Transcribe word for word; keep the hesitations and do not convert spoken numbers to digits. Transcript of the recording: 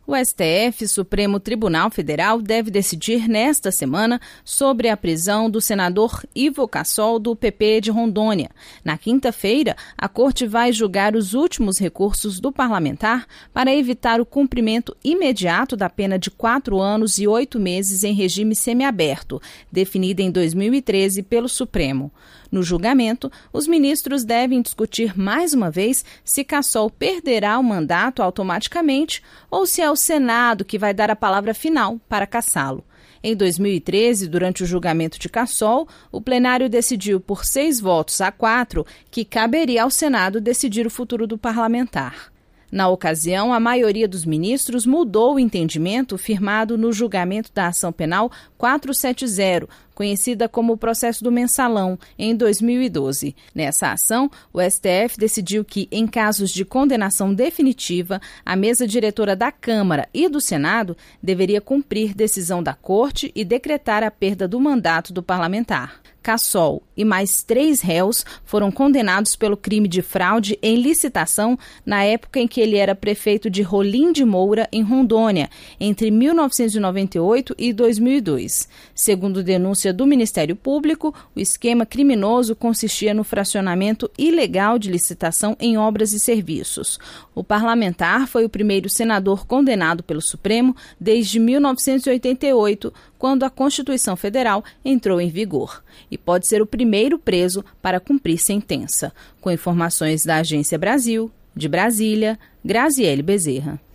O S T F, Supremo Tribunal Federal, deve decidir nesta semana sobre a prisão do senador Ivo Cassol, do P P de Rondônia. Na quinta-feira, a Corte vai julgar os últimos recursos do parlamentar para evitar o cumprimento imediato da pena de quatro anos e oito meses em regime semiaberto, definida em dois mil e treze pelo Supremo. No julgamento, os ministros devem discutir mais uma vez se Cassol perderá o mandato automaticamente ou se é o Senado que vai dar a palavra final para cassá-lo. Em dois mil e treze, durante o julgamento de Cassol, o plenário decidiu por seis votos a quatro que caberia ao Senado decidir o futuro do parlamentar. Na ocasião, a maioria dos ministros mudou o entendimento firmado no julgamento da ação penal quatrocentos e setenta, conhecida como o processo do mensalão, em dois mil e doze. Nessa ação, o S T F decidiu que, em casos de condenação definitiva, a mesa diretora da Câmara e do Senado deveria cumprir decisão da Corte e decretar a perda do mandato do parlamentar. Cassol e mais três réus foram condenados pelo crime de fraude em licitação na época em que ele era prefeito de Rolim de Moura, em Rondônia, entre mil novecentos e noventa e oito e dois mil e dois. Segundo denúncia do Ministério Público, o esquema criminoso consistia no fracionamento ilegal de licitação em obras e serviços. O parlamentar foi o primeiro senador condenado pelo Supremo desde mil novecentos e oitenta e oito, quando a Constituição Federal entrou em vigor, e pode ser o primeiro preso para cumprir sentença. Com informações da Agência Brasil, de Brasília, Graziele Bezerra.